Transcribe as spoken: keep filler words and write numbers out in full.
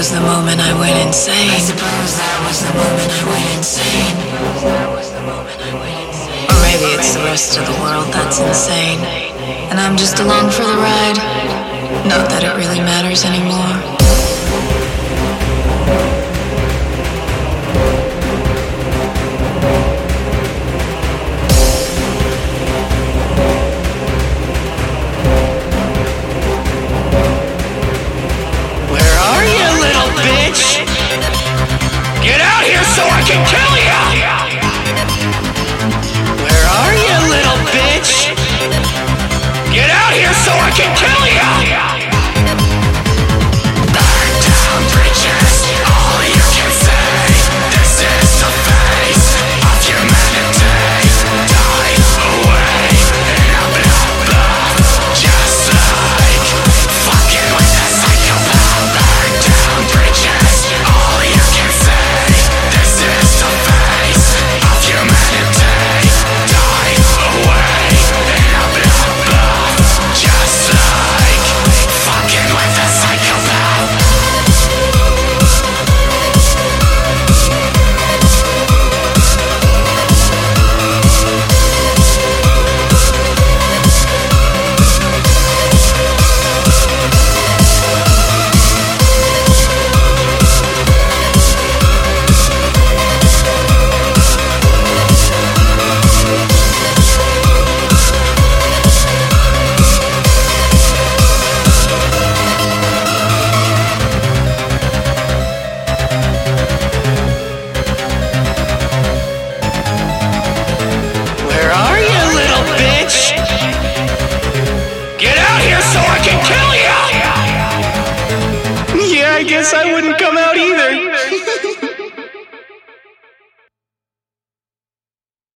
was the moment I went insane. I suppose that was the moment I went insane. Or maybe it's the rest of the world that's insane, and I'm just along for the ride. Not that it really matters anymore. Bitch! Get out here so I can kill ya! Where are you, little bitch? Get out here so I can kill ya! Burn down bridges, all you can say. This is the face of humanity. Die away in a bloodbath, just like fucking with a psychopath. Burn down bridges, all you can say. This is the face of humanity. Die away in a bloodbath, just like fucking with a psychopath. Where are you, little bitch? Get out here so I can kill you! Yeah, I guess I wouldn't come out either.